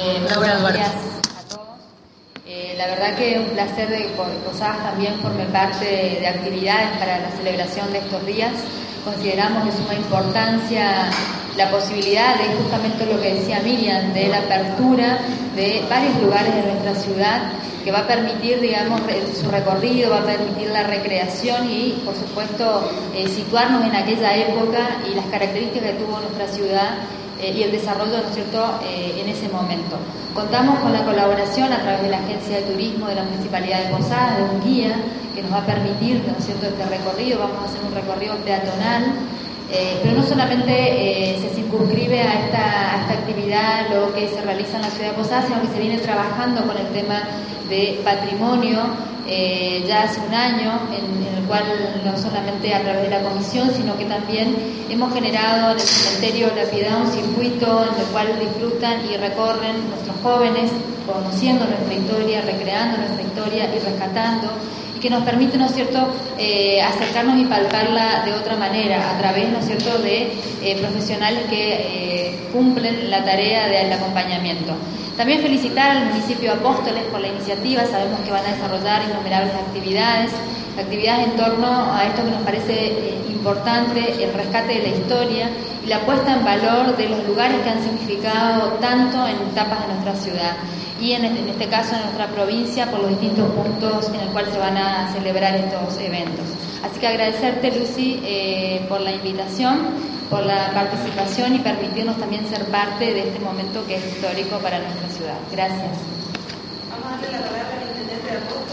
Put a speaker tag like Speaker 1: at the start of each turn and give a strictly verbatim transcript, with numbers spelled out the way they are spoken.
Speaker 1: Eh, buenos días a todos. Eh, la verdad que es un placer de que Posadas también forme parte de, de actividades para la celebración de estos días. Consideramos de suma importancia la posibilidad de justamente lo que decía Miriam, de la apertura de varios lugares de nuestra ciudad, que va a permitir, digamos, su recorrido, va a permitir la recreación y, por supuesto, eh, situarnos en aquella época y las características que tuvo nuestra ciudad eh, y el desarrollo, ¿no es cierto?, eh, en ese momento. Contamos con la colaboración a través de la Agencia de Turismo de la Municipalidad de Posadas, de un guía que nos va a permitir, ¿no es cierto?, este recorrido. Vamos a hacer un recorrido peatonal. Eh, pero no solamente eh, se circunscribe a esta, a esta actividad lo que se realiza en la ciudad de Posadas, sino que se viene trabajando con el tema de patrimonio eh, ya hace un año, en, en el cual no solamente a través de la comisión, sino que también hemos generado en el cementerio La Piedad un circuito en el cual disfrutan y recorren nuestros jóvenes, conociendo nuestra historia, recreando nuestra historia y rescatando, que nos permite, ¿no es cierto?, eh, acercarnos y palparla de otra manera, a través, ¿no es cierto?, de eh, profesionales que eh, cumplen la tarea del acompañamiento. También felicitar al municipio de Apóstoles por la iniciativa. Sabemos que van a desarrollar innumerables actividades, actividades en torno a esto que nos parece eh, importante, el rescate de la historia y la puesta en valor de los lugares que han significado tanto en etapas de nuestra ciudad. Y en este, en este caso en nuestra provincia, por los distintos puntos en el cual se van a celebrar estos eventos. Así que agradecerte, Lucy, eh, por la invitación, por la participación y permitirnos también ser parte de este momento que es histórico para nuestra ciudad. Gracias.
Speaker 2: Vamos a darle la palabra al intendente de Apóstoles.